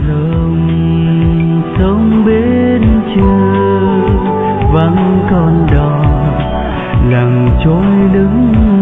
dòng sông bên chờ vắng con đò lặng trôi lững